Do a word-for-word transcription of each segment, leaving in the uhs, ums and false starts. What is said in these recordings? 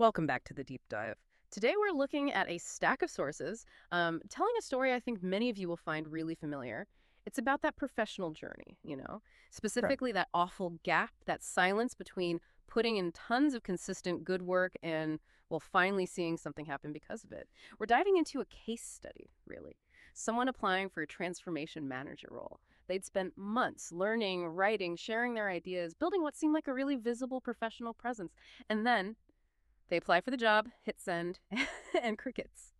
Welcome back to the deep dive. Today we're looking at a stack of sources, um, telling a story I think many of you will find really familiar. It's about that professional journey, you know, Right. specifically that awful gap, that silence between putting in tons of consistent good work and, well, finally seeing something happen because of it. We're diving into a case study, really. Someone applying for a transformation manager role. They'd spent months learning, writing, sharing their ideas, building what seemed like a really visible professional presence. And then they apply for the job, hit send, and crickets.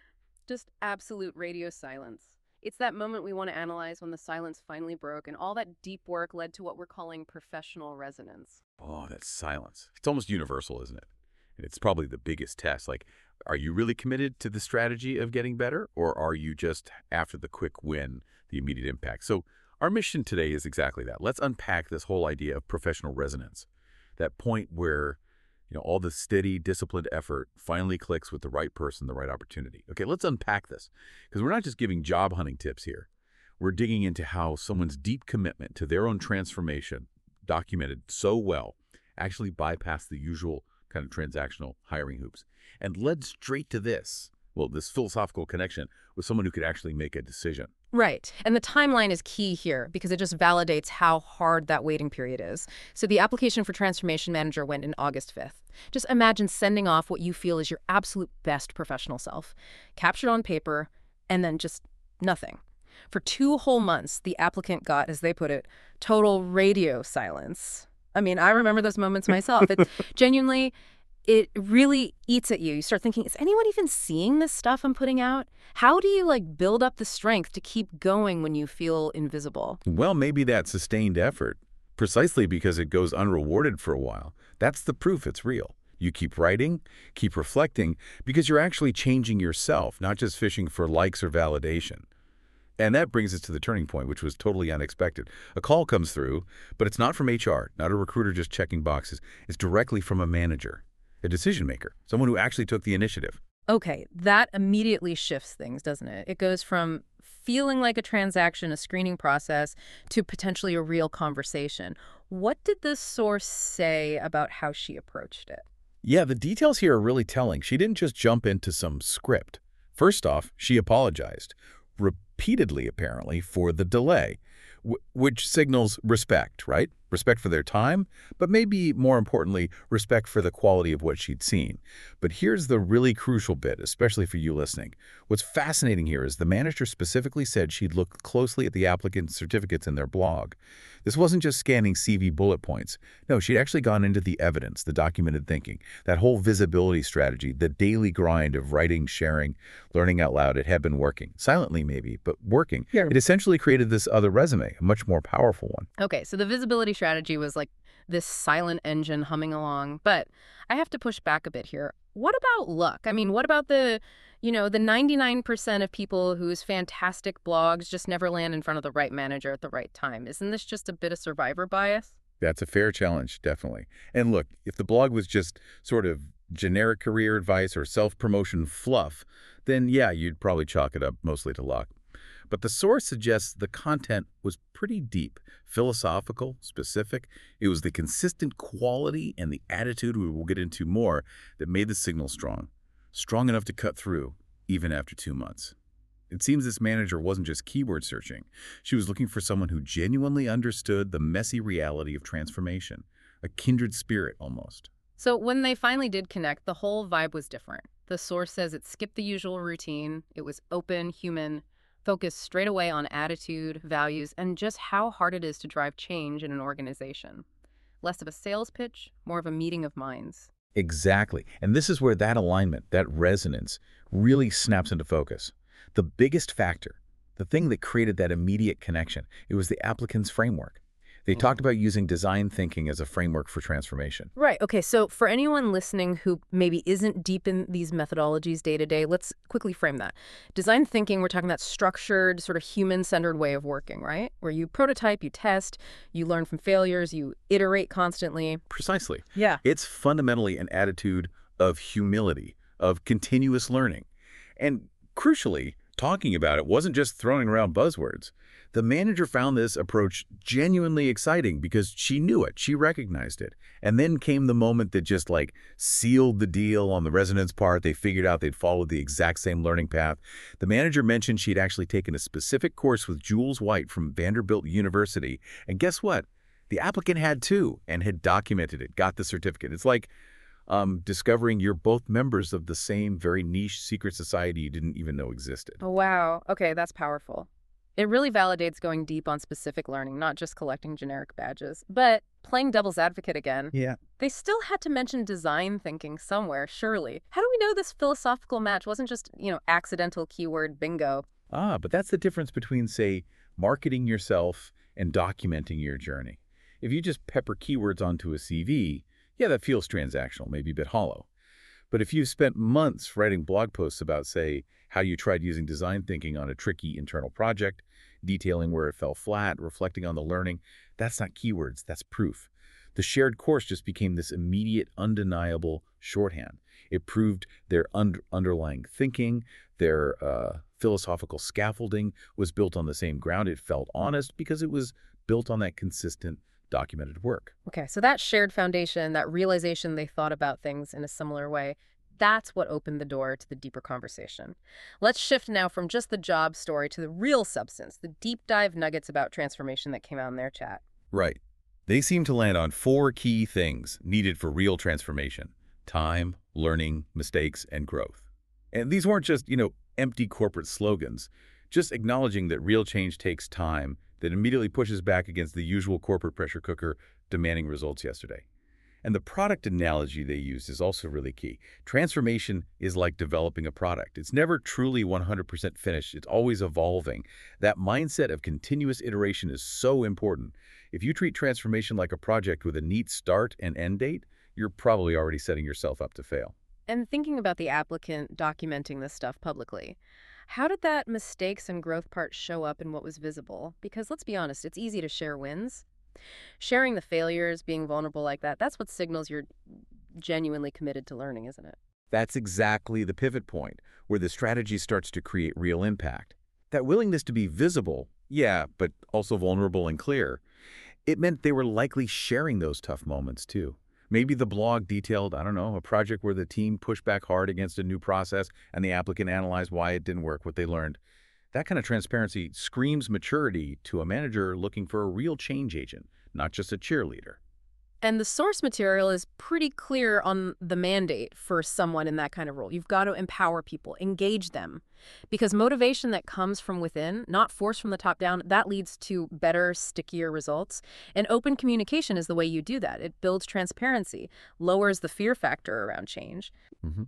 Just absolute radio silence. It's that moment we want to analyze when the silence finally broke and all that deep work led to what we're calling professional resonance. Oh, that silence. It's almost universal, isn't it? And it's probably the biggest test. Like, are you really committed to the strategy of getting better, or are you just after the quick win, the immediate impact? So our mission today is exactly that. Let's unpack this whole idea of professional resonance, that point where, you know, all the steady, disciplined effort finally clicks with the right person, the right opportunity. Okay, let's unpack this, because we're not just giving job hunting tips here. We're digging into how someone's deep commitment to their own transformation, documented so well, actually bypassed the usual kind of transactional hiring hoops and led straight to this, well, this philosophical connection with someone who could actually make a decision. Right. And the timeline is key here because it just validates how hard that waiting period is. So the application for Transformation Manager went in August fifth. Just imagine sending off what you feel is your absolute best professional self, captured on paper, and then just nothing. For two whole months, the applicant got, as they put it, total radio silence. I mean, I remember those moments myself. It's genuinely, it really eats at you. You start thinking, is anyone even seeing this stuff I'm putting out? How do you like build up the strength to keep going when you feel invisible? Well, maybe that sustained effort, precisely because it goes unrewarded for a while. That's the proof it's real. You keep writing, keep reflecting, because you're actually changing yourself, not just fishing for likes or validation. And that brings us to the turning point, which was totally unexpected. A call comes through, but it's not from H R, not a recruiter just checking boxes. It's directly from a manager, a decision maker, someone who actually took the initiative. Okay, that immediately shifts things, doesn't it? It goes from feeling like a transaction, a screening process, to potentially a real conversation. What did this source say about how she approached it? Yeah, the details here are really telling. She didn't just jump into some script. First off, she apologized, repeatedly apparently, for the delay, wh- which signals respect, right? Respect for their time, but maybe more importantly, respect for the quality of what she'd seen. But here's the really crucial bit, especially for you listening. What's fascinating here is the manager specifically said she'd looked closely at the applicant's certificates in their blog. This wasn't just scanning C V bullet points. No, she'd actually gone into the evidence, the documented thinking, that whole visibility strategy, the daily grind of writing, sharing, learning out loud. It had been working, silently maybe, but working. Sure. It essentially created this other resume, a much more powerful one. Okay, so the visibility strategy was like this silent engine humming along, but I have to push back a bit here. What about luck? I mean, what about the, you know, the ninety-nine percent of people whose fantastic blogs just never land in front of the right manager at the right time? Isn't this just a bit of survivor bias? That's a fair challenge, definitely. And look, if the blog was just sort of generic career advice or self-promotion fluff, then yeah, you'd probably chalk it up mostly to luck. But the source suggests the content was pretty deep, philosophical, specific. It was the consistent quality and the attitude we will get into more that made the signal strong. Strong enough to cut through, even after two months. It seems this manager wasn't just keyword searching. She was looking for someone who genuinely understood the messy reality of transformation, a kindred spirit almost. So when they finally did connect, the whole vibe was different. The source says it skipped the usual routine. It was open, human, focused straight away on attitude, values, and just how hard it is to drive change in an organization. Less of a sales pitch, more of a meeting of minds. Exactly. And this is where that alignment, that resonance, really snaps into focus. The biggest factor, the thing that created that immediate connection, it was the applicant's framework. They talked about using design thinking as a framework for transformation. Right. Okay. So for anyone listening who maybe isn't deep in these methodologies day to day, let's quickly frame that. Design thinking, we're talking that structured, sort of human-centered way of working, right? Where you prototype, you test, you learn from failures, you iterate constantly. Precisely. Yeah. It's fundamentally an attitude of humility, of continuous learning. And crucially, talking about it, wasn't just throwing around buzzwords. The manager found this approach genuinely exciting because she knew it, she recognized it. And then came the moment that just like sealed the deal on the residents' part. They figured out they'd followed the exact same learning path. The manager mentioned she'd actually taken a specific course with Jules White from Vanderbilt University. And guess what? The applicant had too, and had documented it, got the certificate. It's like um, discovering you're both members of the same very niche secret society you didn't even know existed. Oh, wow. Okay, that's powerful. It really validates going deep on specific learning, not just collecting generic badges. But playing devil's advocate again, Yeah. they still had to mention design thinking somewhere, surely. How do we know this philosophical match wasn't just, you know, accidental keyword bingo? Ah, but that's the difference between, say, marketing yourself and documenting your journey. If you just pepper keywords onto a C V, yeah, that feels transactional, maybe a bit hollow. But if you've spent months writing blog posts about, say, how you tried using design thinking on a tricky internal project, detailing where it fell flat, reflecting on the learning, that's not keywords, that's proof. The shared course just became this immediate, undeniable shorthand. It proved their un underlying thinking, their uh, philosophical scaffolding was built on the same ground. It felt honest because it was built on that consistent, documented work. Okay, so that shared foundation, that realization they thought about things in a similar way, that's what opened the door to the deeper conversation. Let's shift now from just the job story to the real substance, the deep dive nuggets about transformation that came out in their chat. Right. They seem to land on four key things needed for real transformation: time, learning, mistakes, and growth. And these weren't just, you know, empty corporate slogans, just acknowledging that real change takes time, that immediately pushes back against the usual corporate pressure cooker demanding results yesterday. And the product analogy they used is also really key. Transformation is like developing a product. It's never truly one hundred percent finished. It's always evolving. That mindset of continuous iteration is so important. If you treat transformation like a project with a neat start and end date, you're probably already setting yourself up to fail. And thinking about the applicant documenting this stuff publicly, how did that mistakes and growth part show up in what was visible? Because let's be honest, it's easy to share wins. Sharing the failures, being vulnerable like that, that's what signals you're genuinely committed to learning, isn't it? That's exactly the pivot point, where the strategy starts to create real impact. That willingness to be visible, yeah, but also vulnerable and clear, it meant they were likely sharing those tough moments too. Maybe the blog detailed, I don't know, a project where the team pushed back hard against a new process and the applicant analyzed why it didn't work, what they learned. That kind of transparency screams maturity to a manager looking for a real change agent, not just a cheerleader. And the source material is pretty clear on the mandate for someone in that kind of role. You've got to empower people, engage them. Because motivation that comes from within, not force from the top down, that leads to better, stickier results. And open communication is the way you do that. It builds transparency, lowers the fear factor around change. Mm-hmm.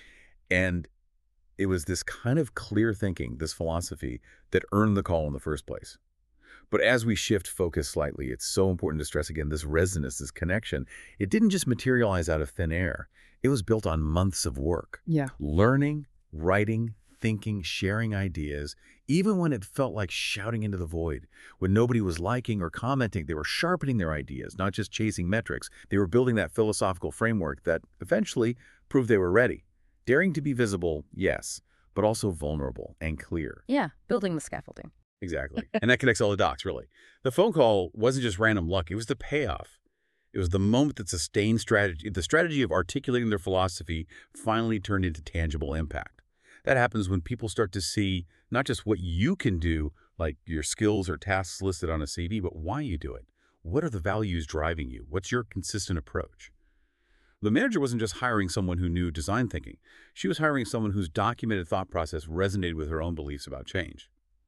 And it was this kind of clear thinking, this philosophy, that earned the call in the first place. But as we shift focus slightly, it's so important to stress again this resonance, this connection. It didn't just materialize out of thin air. It was built on months of work. Yeah. Learning, writing, thinking, sharing ideas, even when it felt like shouting into the void. When nobody was liking or commenting, they were sharpening their ideas, not just chasing metrics. They were building that philosophical framework that eventually proved they were ready. Daring to be visible, yes, but also vulnerable and clear. Yeah, building the scaffolding. Exactly. And that connects all the dots, really. The phone call wasn't just random luck. It was the payoff. It was the moment that sustained strategy, the strategy of articulating their philosophy finally turned into tangible impact. That happens when people start to see not just what you can do, like your skills or tasks listed on a C V, but why you do it. What are the values driving you? What's your consistent approach? The manager wasn't just hiring someone who knew design thinking. She was hiring someone whose documented thought process resonated with her own beliefs about change.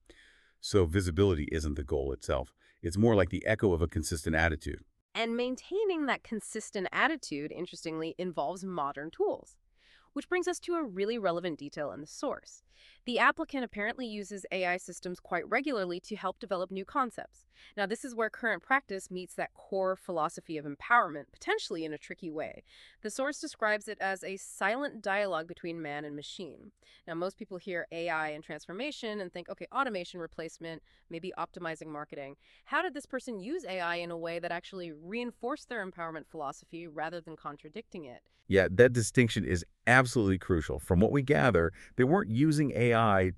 So visibility isn't the goal itself. It's more like the echo of a consistent attitude. And maintaining that consistent attitude, interestingly, involves modern tools. Which brings us to a really relevant detail in the source. The applicant apparently uses A I systems quite regularly to help develop new concepts. Now, this is where current practice meets that core philosophy of empowerment, potentially in a tricky way. The source describes it as a silent dialogue between man and machine. Now, most people hear A I and transformation and think, okay, automation, replacement, maybe optimizing marketing. How did this person use A I in a way that actually reinforced their empowerment philosophy rather than contradicting it? Yeah, that distinction is absolutely crucial. From what we gather, they weren't using A I to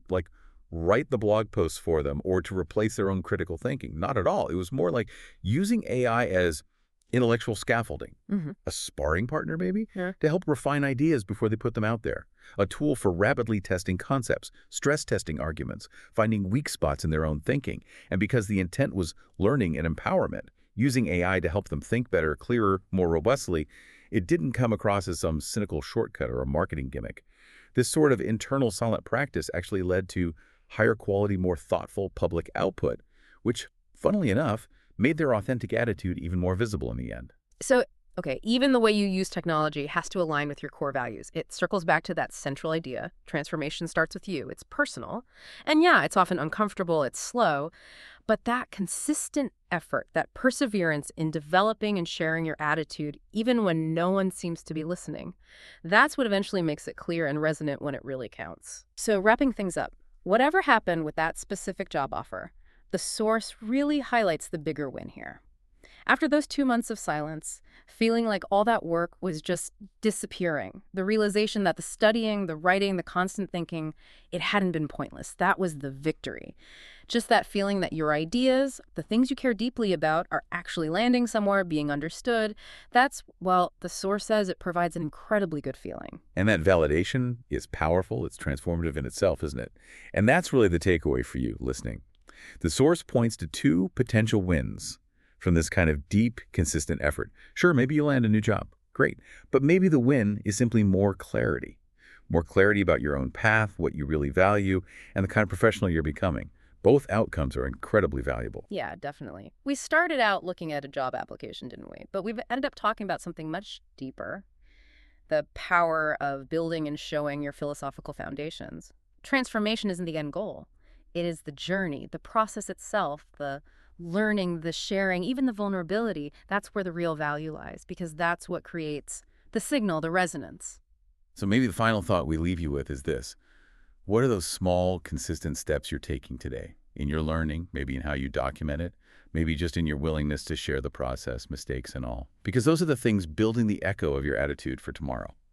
like write the blog posts for them or to replace their own critical thinking. Not at all. It was more like using A I as intellectual scaffolding, Mm-hmm. a sparring partner maybe, Yeah. to help refine ideas before they put them out there, a tool for rapidly testing concepts, stress testing arguments, finding weak spots in their own thinking. And because the intent was learning and empowerment, using A I to help them think better, clearer, more robustly, it didn't come across as some cynical shortcut or a marketing gimmick. This sort of internal silent practice actually led to higher quality, more thoughtful public output, which, funnily enough, made their authentic attitude even more visible in the end. So, okay, even the way you use technology has to align with your core values. It circles back to that central idea. Transformation starts with you. It's personal. And yeah, it's often uncomfortable, it's slow, but that consistent effort, that perseverance in developing and sharing your attitude, even when no one seems to be listening, that's what eventually makes it clear and resonant when it really counts. So wrapping things up, whatever happened with that specific job offer, the source really highlights the bigger win here. After those two months of silence, feeling like all that work was just disappearing, the realization that the studying, the writing, the constant thinking, it hadn't been pointless. That was the victory. Just that feeling that your ideas, the things you care deeply about, are actually landing somewhere, being understood. That's, well, the source says it provides an incredibly good feeling. And that validation is powerful. It's transformative in itself, isn't it? And that's really the takeaway for you listening. The source points to two potential wins from this kind of deep, consistent effort. Sure, maybe you land a new job. Great. But maybe the win is simply more clarity. More clarity about your own path, what you really value, and the kind of professional you're becoming. Both outcomes are incredibly valuable. Yeah, definitely. We started out looking at a job application, didn't we? But we've ended up talking about something much deeper. The power of building and showing your philosophical foundations. Transformation isn't the end goal. It is the journey, the process itself, the learning, the sharing, even the vulnerability. That's where the real value lies, because that's what creates the signal, the resonance. So maybe the final thought we leave you with is this. What are those small, consistent steps you're taking today in your learning, maybe in how you document it, maybe just in your willingness to share the process, mistakes and all? Because those are the things building the echo of your attitude for tomorrow.